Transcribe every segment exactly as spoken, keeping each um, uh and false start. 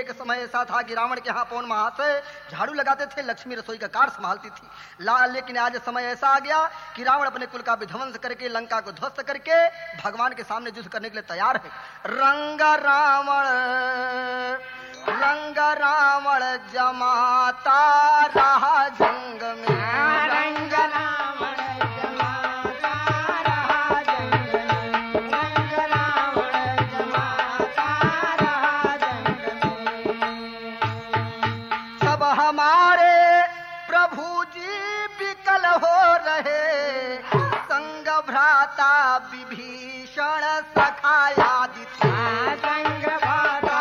एक समय ऐसा था कि रावण के यहाँ पौन महाशय झाड़ू लगाते थे, लक्ष्मी रसोई का कार्य संभालती थी। ला लेकिन आज समय ऐसा आ गया कि रावण अपने कुल का विध्वंस करके लंका को ध्वस्त करके भगवान के सामने युद्ध करने के लिए तैयार है। रंग रावण रंग रावण जमाता रहा जंग में, रंग रावण जमाता रहा जंग में, रंग रावण जमाता रहा जंग में। सब हमारे प्रभु जी विकल हो रहे, संग भ्राता विभीषण सखायादित्य, संग भ्राता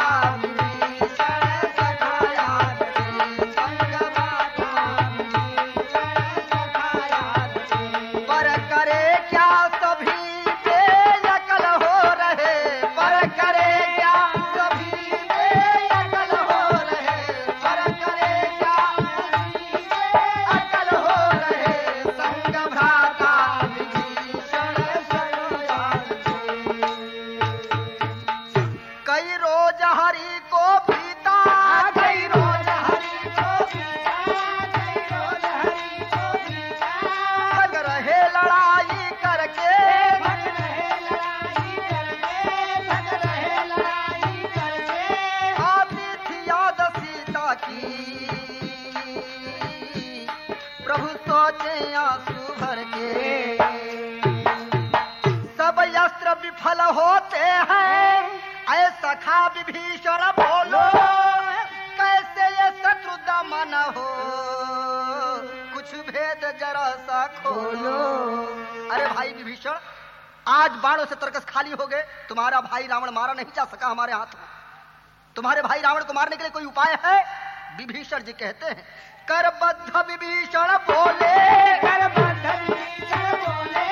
विफल होते हैं। ऐसा खा विभीषण बोलो, कैसे ये शत्रु दमन हो, कुछ भेद जरा सा खोलो। अरे भाई विभीषण, आज बाणों से तरकस खाली हो गए, तुम्हारा भाई रावण मारा नहीं जा सका हमारे हाथ में, तुम्हारे भाई रावण को मारने के लिए कोई उपाय है? विभीषण जी कहते हैं, करबद्ध विभीषण बोले, करबद्ध विभीषण बोले,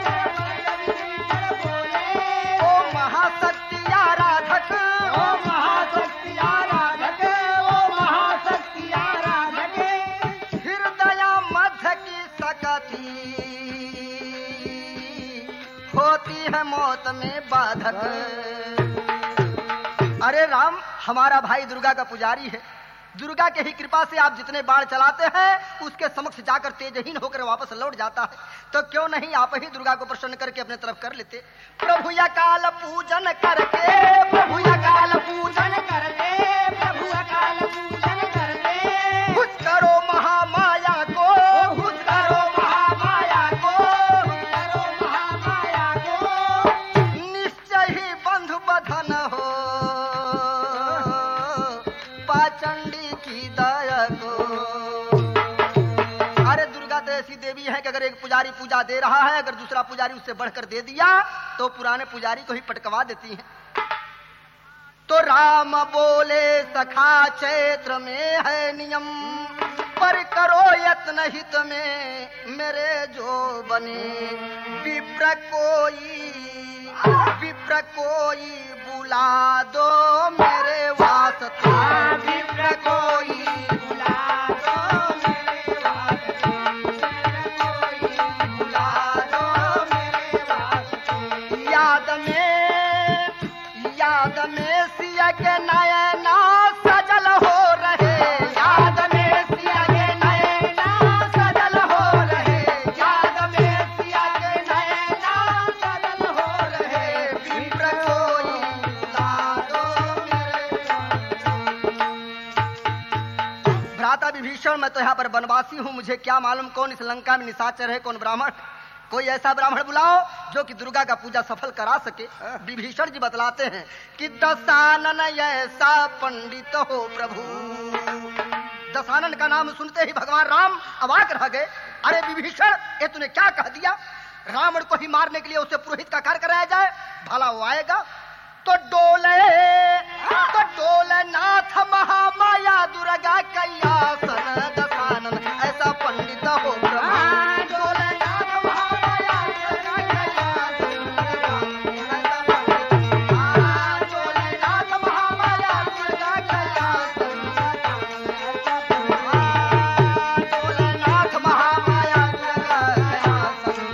महाशक्ति आराधक, ओ महाशक्ति आराधक, ओ महाशक्ति आराधक, हृदय मध्य की सकती होती है मौत में बाधक। अरे राम, हमारा भाई दुर्गा का पुजारी है, दुर्गा के ही कृपा से आप जितने बाण चलाते हैं उसके समक्ष जाकर तेजहीन होकर वापस लौट जाता है, तो क्यों नहीं आप ही दुर्गा को प्रसन्न करके अपने तरफ कर लेते। प्रभु या काल पूजन करके, प्रभु या काल पूजन करके, प्रभु या काल पूजन करके, कुछ करो महामाया को, कुछ करो महामाया को, करो महामाया को, निश्चय ही बंधु बधन हो, पाचंडी की दया को। अरे दुर्गा तो ऐसी देवी है कि अगर एक पुजारी पूजा दे रहा है, अगर दूसरा पुजारी उससे बढ़कर दे दिया तो पुराने पुजारी को ही पटकवा देती है। तो राम बोले, सखा चैत्र में है नियम, पर करो यत्न हित में मेरे जो बने, विप्र कोई विप्र कोई बुला दो मेरे वास्ते, विप्र कोई बुला दो मेरे वास्ते, कोई बुला दो मेरे वास्ते। याद में याद में सिया के नयना सजल हो रहे, याद में सिया के नयना सजल हो रहे, याद में सिया के नयना सजल हो रहे, विप्र कोई बुला दो मेरे। भ्राता विभीषण, मैं तो यहाँ पर वनवासी हूँ, मुझे क्या मालूम कौन इस लंका में निशाचर है, कौन ब्राह्मण। कोई ऐसा ब्राह्मण बुलाओ जो कि दुर्गा का पूजा सफल करा सके। विभीषण जी बतलाते हैं कि दशानन ऐसा पंडित हो प्रभु। दशानन का नाम सुनते ही भगवान राम अवाक रह गए। अरे विभीषण, ये तूने क्या कह दिया? रावण को ही मारने के लिए उसे पुरोहित का कार्य कराया जाए, भला वो आएगा? तो डोले तो डोले नाथ महामाया दुर्गा कैयासन, दशानन ऐसा पंडित हो प्रभु। डोले नाथ महामाया दुर्गा कैयासन, डोले नाथ महामाया दुर्गा कैयासन, डोले नाथ महामाया दुर्गा कैयासन।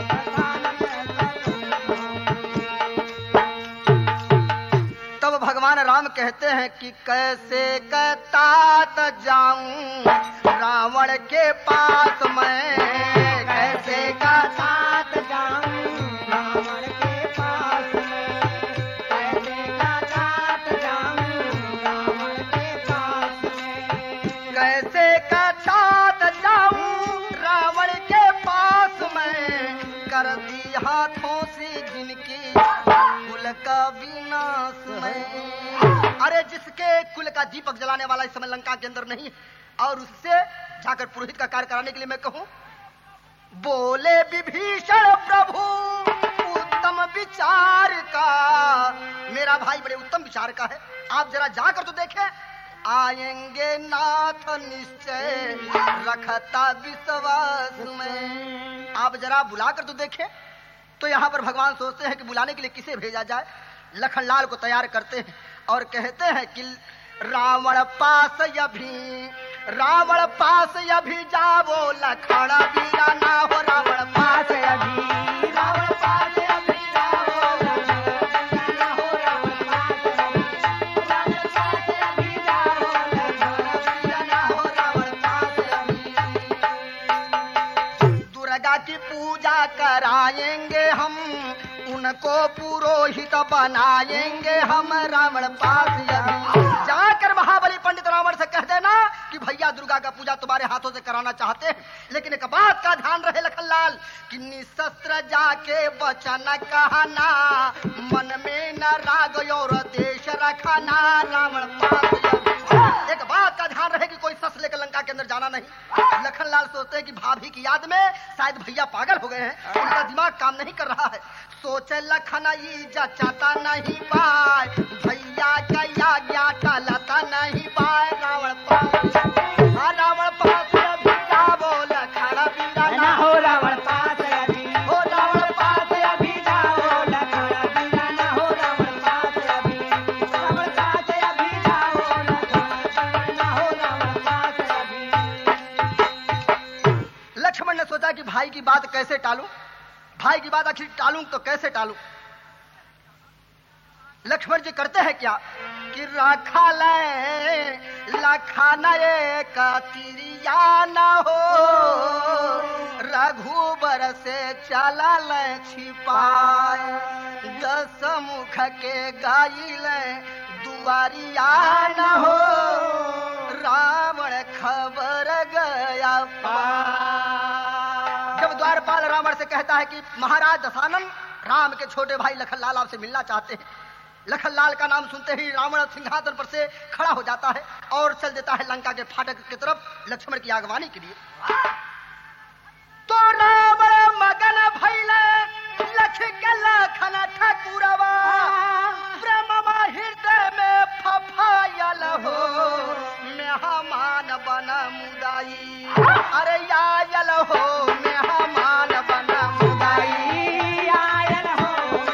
तब भगवान राम कहते कहते हैं कि कैसे कतात जाऊं रावण के पास मैं, कैसे कतात जाऊं रावण के पास मैं, कैसे कतात जाऊं रावण के पास मैं, कैसे कतात जाऊं रावण के पास मैं, कर दी हाथों से जिनकी कुल का विनाश में। अरे जिसके कुल का दीपक जलाने वाला इस समय लंका के अंदर नहीं और उससे जाकर पुरोहित का कार्य कराने के लिए मैं कहूं। बोले विभीषण प्रभु उत्तम विचार का, मेरा भाई बड़े उत्तम विचार का है, आप जरा जाकर तो देखें। आएंगे नाथ निश्चय रखता विश्वास में, आप जरा बुलाकर तो देखें। तो यहाँ पर भगवान सोचते हैं कि बुलाने के लिए किसे भेजा जाए। लखनलाल को तैयार करते हैं और कहते हैं कि रावण पास अभी, रावण पास अभी जावो लखन बीरा ना हो, रावण पास अभी, रावण पास अभी जावो लखन ना हो, रावण पास अभी, रावण पास अभी जावो लखन बीरा ना हो, रावण पास अभी। दुर्गा की पूजा कराएंगे हम, उनको पुरोहित बनाएंगे हम, रावण पास अभी। जाकर महाबली पंडित रावण से कह देना कि भैया दुर्गा का पूजा तुम्हारे हाथों से कराना चाहते हैं, लेकिन एक बात का ध्यान रहे लखनलाल कि निशस्त्र जाके वचन कहना, मन में न राग और देश रखना, रावण पास अभी। एक बात का ध्यान रहे कि कोई शस्त्र लेकर लंका के अंदर जाना नहीं। लखनलाल सोचते हैं कि भाभी की याद में शायद भैया पागल हो गए हैं, उनका दिमाग काम नहीं कर रहा है। सोचे लखन जचाता नहीं पाए, भैया का आज्ञा टलता नहीं पाए, रावण पास, रावण पास अभी जावो लखन बीरा ना हो, रावण पास अभी, हो रावण पास अभी जावो लखन बीरा ना हो, रावण पास अभी, रावण पास अभी जावो लखन ना हो, रावण पास अभी। लक्ष्मण ने सोचा कि भाई की बात कैसे टालूं, भाई की बात आखिर टालूं तो कैसे टालूं। लक्ष्मण जी करते हैं क्या कि रखा ले लखाना एक तिरिया न हो, रघुबर से चला ले छिपाए, दस मुख के गाई ले दुआरिया न हो, रावण खबर गया पाए। जब द्वारपाल रावण से कहता है कि महाराज दशानन राम के छोटे भाई लखनलाल आपसे मिलना चाहते हैं, लखनलाल का नाम सुनते ही रावण सिंहासन पर से खड़ा हो जाता है और चल देता है लंका के फाटक की तरफ लक्ष्मण की आगवानी के लिए। तो रावण मगन भइले लख के लखन ठकुरवा, ब्रह्मा हृदय में फफायल हो, मेहमान बन मुदाई, अरे आयल हो मेहमान बन मुदाई, आयल हो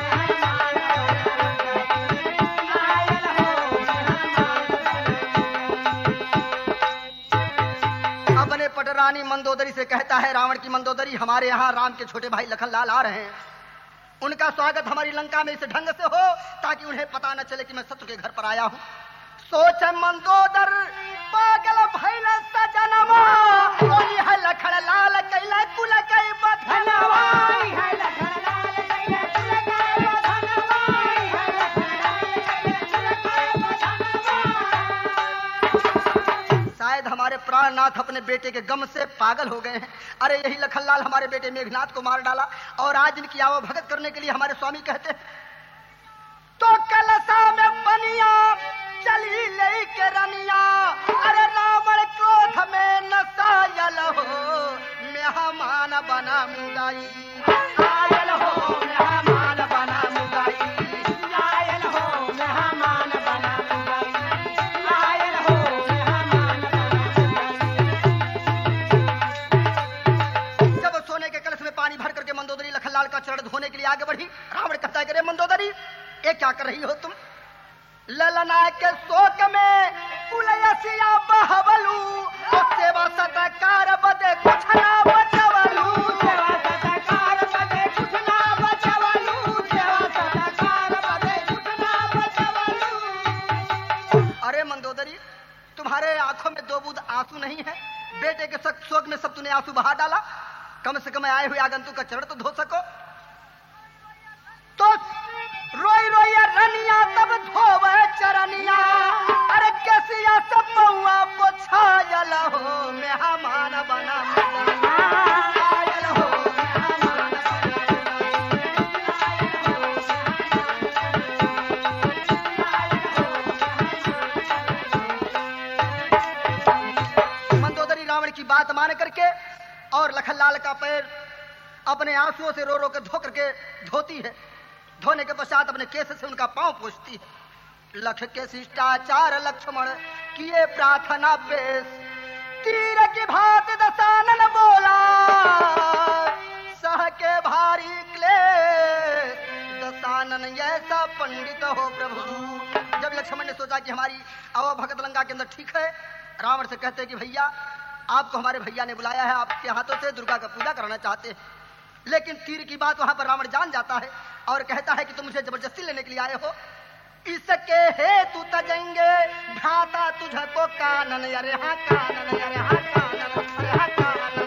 रानी मंदोदरी से कहता है, रावण की मंदोदरी हमारे यहाँ राम के छोटे भाई लखनलाल आ रहे हैं, उनका स्वागत हमारी लंका में इस ढंग से हो ताकि उन्हें पता न चले कि मैं शत्रु के घर पर आया हूँ। सोच मंदोदर पागल भइल सजनवा, ओई है लखनलाल कैला कुल कई बधनवा, है लखनलाल कैला कुल कई बधनवा, है लखनलाल कैला कुल कई बधनवा। शायद हमारे प्राणनाथ अपने बेटे के गम से पागल हो गए हैं। अरे यही लखनलाल हमारे बेटे मेघनाथ को मार डाला और आज इनकी आवो भगत करने के लिए हमारे स्वामी कहते हैं तो कलसा में बनिया चली ले के रनिया, अरे रावण क्रोध में नसायल हो, मेहमान बना मुदाई, आयल हो मेहमान बना मुदाई, आयल हो मेहमान बना मुदाई, आयल हो मेहमान बना। जब सोने के कलश में पानी भर करके मंदोदरी लखनलाल का चरण धोने के लिए आगे बढ़ी, रावण कहता है कि रे मंदोदरी ये क्या कर रही हो तुम? ललना के शोक में कुलयसिया बहवलू, तो सेवा सत्कार बदे कुछ ना बचवलू, सेवा सत्कार बदे कुछ ना बचवलू, सेवा सत्कार बदे कुछ ना बचवलू। तुम्हारे आंखों में दो बूंद आंसू नहीं है? बेटे के शक शोक में सब तूने आंसू बहा डाला। कम से कम आए हुए आगंतुक का चरण तो धो सको। तो रोई रोई रनिया तब धोवे चरनिया, अरे कैसिया सब पौआ पोछायल हो मेहमान बना आयल हो मेहमान बना। मंदोदरी रावण की बात मान करके और लखनलाल का पैर अपने आंसुओं से रो रो के धो करके धोती है। धोने के पश्चात अपने केस से उनका पांव पोंछती है। लख के शिष्टाचार लक्ष्मण किए प्रार्थना पेश, तीर की भांति दशानन बोला सह के भारी क्लेश, दशानन ऐसा पंडित हो प्रभु। जब लक्ष्मण ने सोचा कि हमारी अव भगत लंका के अंदर ठीक है, रावण से कहते कि भैया आपको हमारे भैया ने बुलाया है, आपके हाथों से दुर्गा का पूजा कराना चाहते हैं। लेकिन तीर की बात वहां पर रावण जान जाता है और कहता है कि तुम मुझे जबरदस्ती लेने के लिए आए हो। इसके हेतु तजेंगे भ्राता तुझको कानन, अरे हाँ कानन, अरे हाँ कानन, अरे हाँ कानन।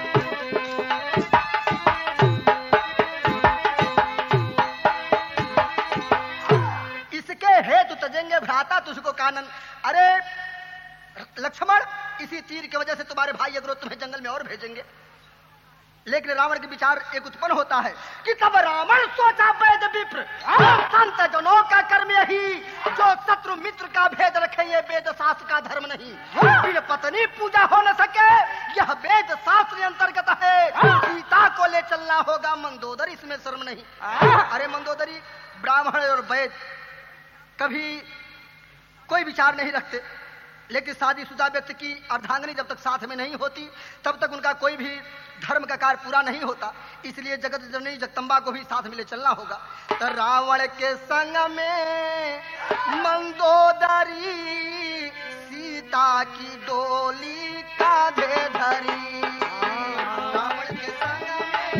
इसके हेतु तजेंगे भ्राता तुझको कानन। अरे लक्ष्मण, इसी तीर की वजह से तुम्हारे भाई अग्रो तुम्हें जंगल में और भेजेंगे। लेकिन रावण के विचार एक उत्पन्न होता है कि तब रावण सोचा वेद विप्र संत जनों का कर्म यही, जो शत्रु मित्र का भेद रखे ये वेद शास्त्र का धर्म नहीं। बिन पत्नी पूजा हो न सके यह वेद शास्त्र अंतर्गत है। सीता को ले चलना होगा मंदोदरी, इसमें शर्म नहीं। अरे मंदोदरी, ब्राह्मण और वैद कभी कोई विचार नहीं रखते, लेकिन शादीशुदा व्यक्ति की अर्धांगिनी जब तक साथ में नहीं होती तब तक उनका कोई भी धर्म का कार्य पूरा नहीं होता। इसलिए जगत जननी जगदम्बा को भी साथ में ले चलना होगा। तो रावण के संग में मंदोदरी सीता की डोली कांधे धरी। रावण के संग में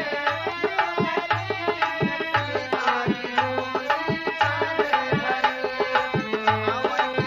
सीता की डोली कांधे धरी। रावण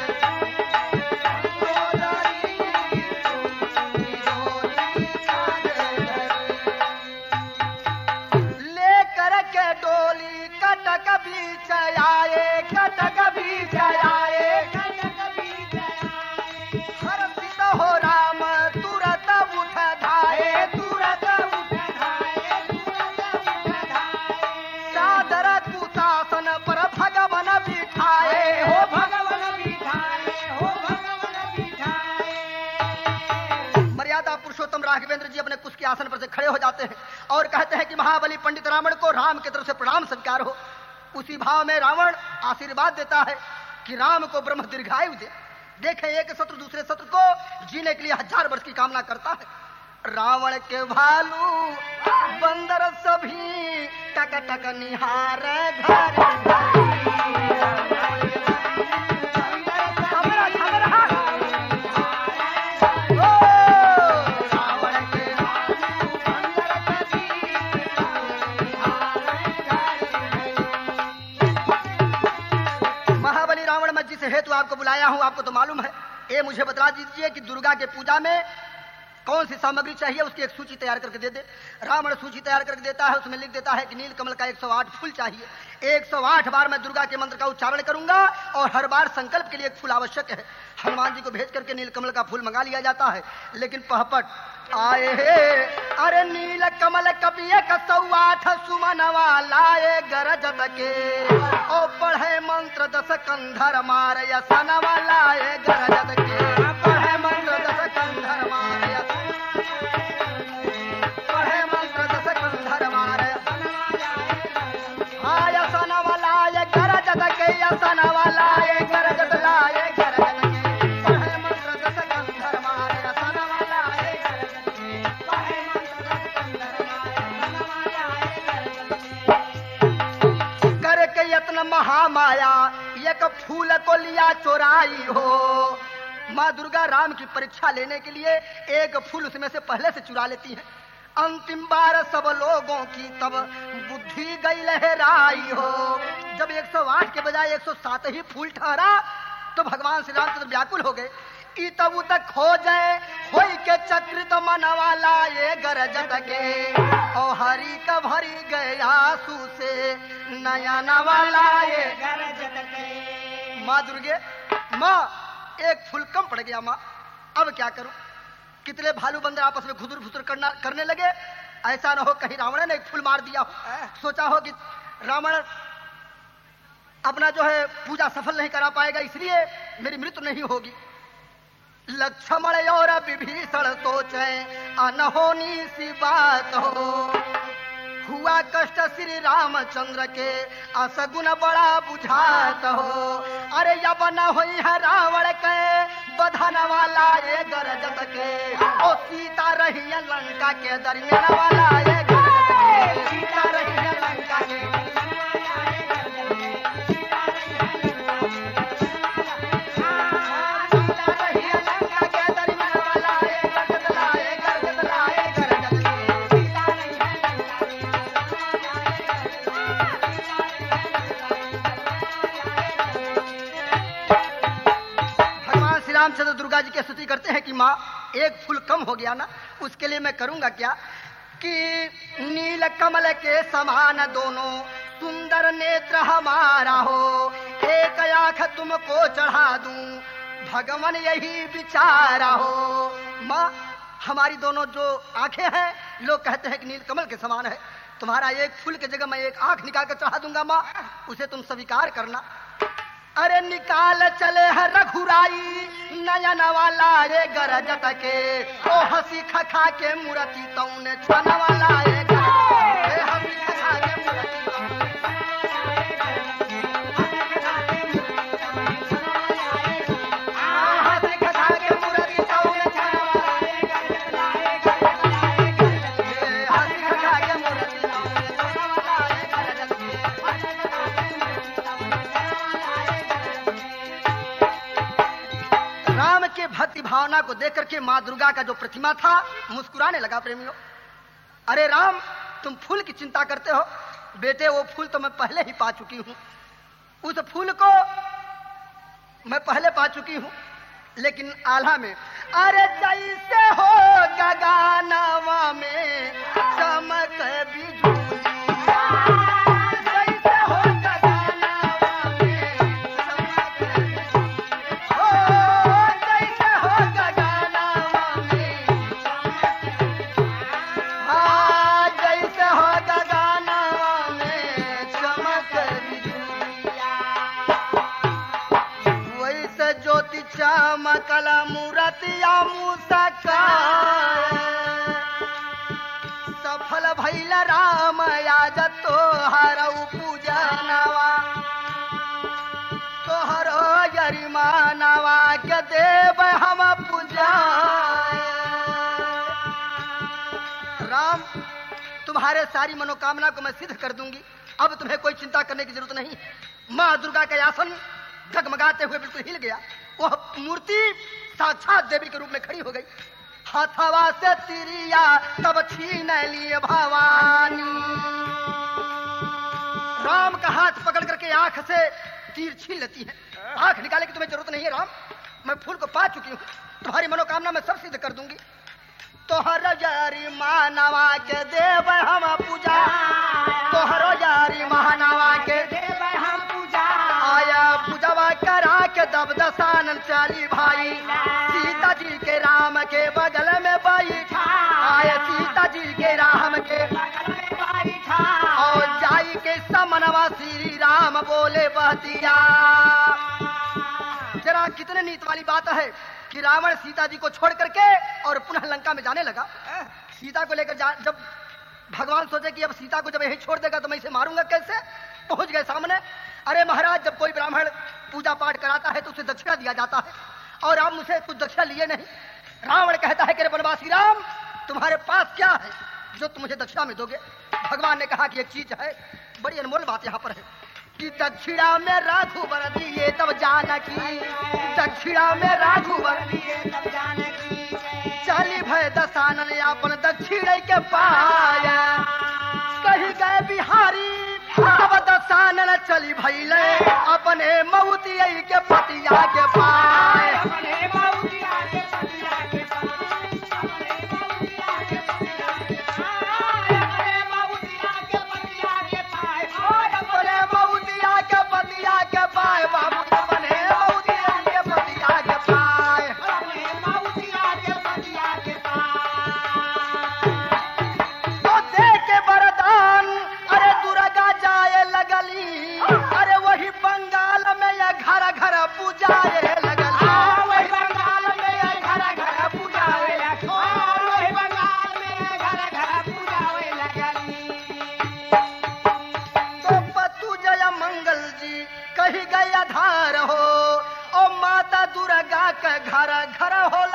के डोली कटक बीच आए, कटक बीच आए, कटक बीच आए। हर्षित हो राम तुरत उठ धाए, तुरत उठ धाए, तुरत उठ धाए। सादर कुशासन पर भगवन बिठाए, हो भगवन बिठाए, हो भगवन बिठाए। मर्यादा पुरुषोत्तम राघवेंद्र जी अपने कुश के आसन पर से खड़े हो जाते हैं और कहते हैं कि महाबली पंडित रावण को राम की तरफ से प्रणाम स्वीकार हो। उसी भाव में रावण आशीर्वाद देता है कि राम को ब्रह्म दीर्घायु दे। देखें, एक शत्रु दूसरे शत्रु को जीने के लिए हजार वर्ष की कामना करता है। रावण के भालू बंदर सभी टक टक निहार घर हेतु आपको बुलाया हूं, आपको तो मालूम है। ये मुझे बता दीजिए कि दुर्गा के पूजा में कौन सी सामग्री चाहिए, उसकी एक सूची तैयार करके दे दे। रावण सूची तैयार करके देता है, उसमें लिख देता है कि नील कमल का एक सौ आठ फूल चाहिए। एक सौ आठ बार मैं दुर्गा के मंत्र का उच्चारण करूंगा और हर बार संकल्प के लिए एक फूल आवश्यक है। हनुमान जी को भेज करके नील कमल का फूल मंगा लिया जाता है, लेकिन पहपट आए हे अरे नील कमल कपिए का सौ आठ सुमन वालाए गरजत के ओ पढ़े मंत्र दस कंधर मार यसन वालाए गरजत के। पढ़े मंत्र दस कंधर मार पढ़े मंत्र दस कंधर मार हाँ यसन वालाए गरजत के, यसन वालाए गरजत लाए गरजत के। पढ़े मंत्र दस कंधर मार यसन वालाए गरजत के, पढ़े मंत्र दस कंधर मार करके यत्न महामाया एक फूल को लिया चोराई हो। माँ दुर्गा राम की परीक्षा लेने के लिए एक फूल उसमें से पहले से चुरा लेती है। अंतिम बार सब लोगों की तब बुद्धि गई लहराई हो। जब एक सौ आठ के बजाय एक सौ सात ही फूल ठहरा तो भगवान श्री रामचंद्र व्याकुल हो गए। ई तब तक खोजे होई के चक्र तो मनवाला ये गरजत के ओ हरी का भरी गए आंसू से नया नवाला ये गरजत के। माँ दुर्गे, माँ एक फूल कम पड़ गया माँ, अब क्या करूं? कितने भालू बंदर आपस में घुदुर फुसुर करना करने लगे, ऐसा न हो कहीं रावण ने एक फूल मार दिया हो। सोचा हो कि रावण अपना जो है पूजा सफल नहीं करा पाएगा, इसलिए मेरी मृत्यु नहीं होगी। लक्ष्मण और विभीषण सोचे अनहोनी सी बात हो, हुआ कष्ट श्री रामचंद्र के असगुन बड़ा बुझात हो। अरे यब न होई है रावण के बधन वाला ये गरजत के ओ सीता रही है लंका के दरमियान वाला ये गरजत के। सीता रही है लंका के रामचंद्र दुर्गा जी की स्तुति करते हैं कि माँ एक फूल कम हो गया ना, उसके लिए मैं करूंगा क्या कि नील कमल के समान दोनों सुंदर नेत्र हमारा हो, एक आंख तुमको चढ़ा दूं भगवान यही विचारा हो। माँ हमारी दोनों जो आंखें हैं लोग कहते हैं कि नील कमल के समान है, तुम्हारा एक फूल की जगह मैं एक आंख निकाल कर चढ़ा दूंगा माँ, उसे तुम स्वीकार करना। अरे निकाल चले है रघुराई नयन वाला ये गरजत के ओ हंसी खखा के मूर्ति तौने छन वाला ये हंसी खखा के मूर्ति हंसी खखा के मूर्ति तौने छन वाला ये हंसी खखा के मूर्ति तौने छन वाला ये गरजत राम के भक्ति भावना को देख करके माँ दुर्गा का जो प्रतिमा था मुस्कुराने लगा। प्रेमियों, अरे राम तुम फूल की चिंता करते हो, बेटे वो फूल तो मैं पहले ही पा चुकी हूँ, उस फूल को मैं पहले पा चुकी हूँ, लेकिन आल्हा में अरे जैसे हो गगनवा में चमक बिजुली, जैसे हो गगनवा में चमकल मूर्तिया मुसका सफल भैल राम आज तोहर पूजनवा, तोहर गरिमानवा के देव हम पूजा। राम तुम्हारे सारी मनोकामना को मैं सिद्ध कर दूंगी, अब तुम्हें कोई चिंता करने की जरूरत नहीं। माँ दुर्गा का आसन जगमगाते हुए बिल्कुल हिल गया, वह मूर्ति साक्षात देवी के रूप में खड़ी हो गई। हाथवा से तिरिया तब छीन लिए भवानी, राम का हाथ पकड़ करके आंख से तीर छीन लेती है। आंख निकालने की तुम्हें जरूरत नहीं है राम, मैं फूल को पा चुकी हूँ, तुम्हारी मनोकामना मैं सब सिद्ध कर दूंगी। तोहर यारी मानवा के देव हम पूजा, तोहर यारी महानवा के देव हम पूजा। आया पूजवा करा के दब दसानन चाली भाई, सीता जी के राम के बगल में बैठा, आया सीता जी के राम के बगल में बैठा, और जाई के समनवा श्री राम बोले बहतिया। जरा कितने नीत वाली बात है कि रावण सीता जी को छोड़ करके और पुनः लंका में जाने लगा। सीता को लेकर जब भगवान सोचे कि अब सीता को जब यही छोड़ देगा तो मैं इसे मारूंगा कैसे, पहुंच गए सामने। अरे महाराज, जब कोई ब्राह्मण पूजा पाठ कराता है तो उसे दक्षिणा दिया जाता है, और आप मुझे कुछ दक्षिणा लिए नहीं। रावण कहता है कि रे वनवासी राम, तुम्हारे पास क्या है जो तुम मुझे दक्षिणा में दोगे? भगवान ने कहा कि एक चीज है, बड़ी अनमोल बात यहाँ पर है कि दक्षिणा में रघुवर दिए तब जानकी, दक्षिणा में रघुवर दिए तब जानकी, चली भय दसानन अपन दक्षिण के पाया, कही गए बिहारी अब दसानन चली भैले अपने मऊतिया के पतिया के पाए, अपने मऊतिया खड़े हो